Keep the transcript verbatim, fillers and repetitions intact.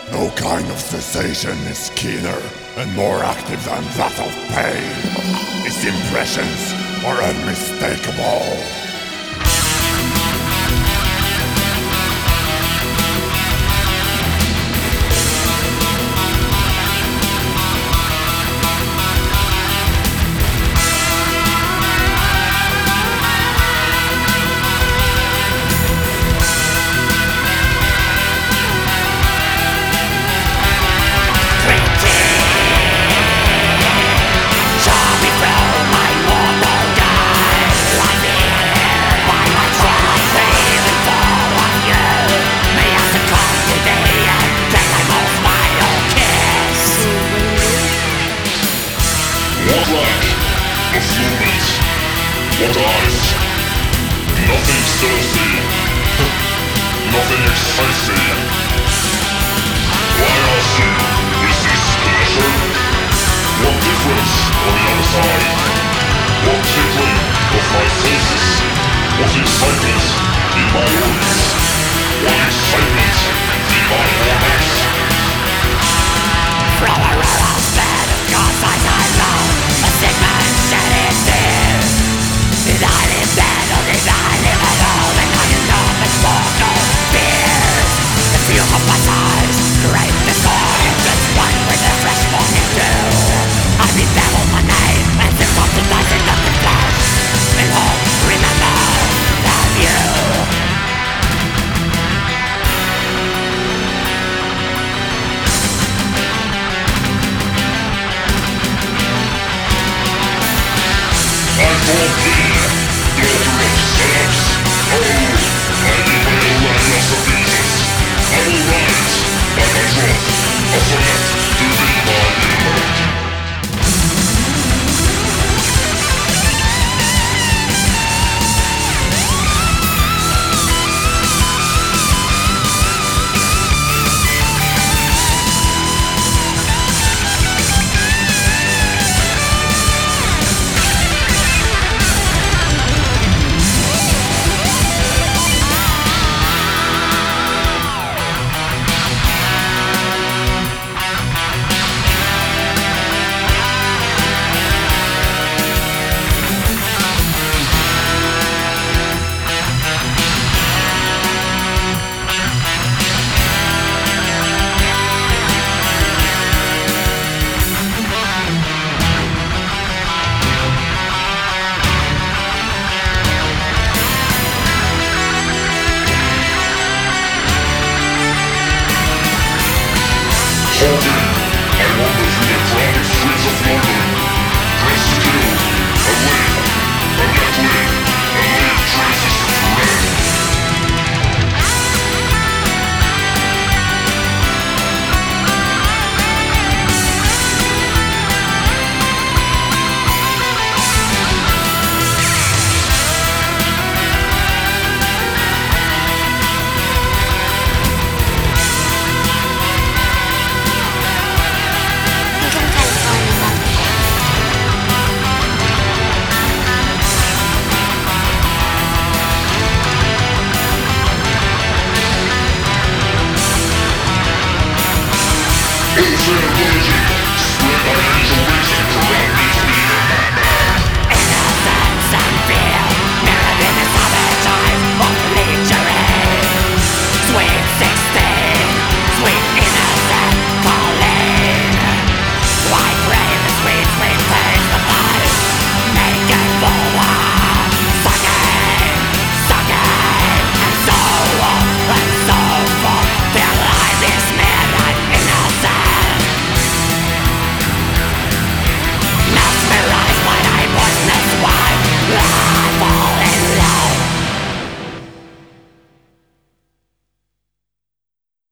No kind of sensation is keener and more active than that of pain. Its impressions are unmistakable. What lack of movement? What eyes? Nothing stirs thee. Nothing excites thee. Why ask you, is this pleasure? What difference on the other side? What tickling of my senses? What excitement in my organs? What excitement in my organs? From a royal bed of God's eyes I know a sick man shed his tears. Did I live then or did I live alone? And I know it's mortal fears. The fume of my eyes create discord, just one with the fresh morning dew. I bevel my name and sympathize in the flesh. And hope remember that you I call thee, daughter of Zeus. Oh, I bewail thy loss of Jesus. I will write by my troth a sonnet to thee, my beloved. Halting, I wander through the crowded streets of London, dressed to kill, and live, and yet live, and leave traces of dread. Infinity, spread thy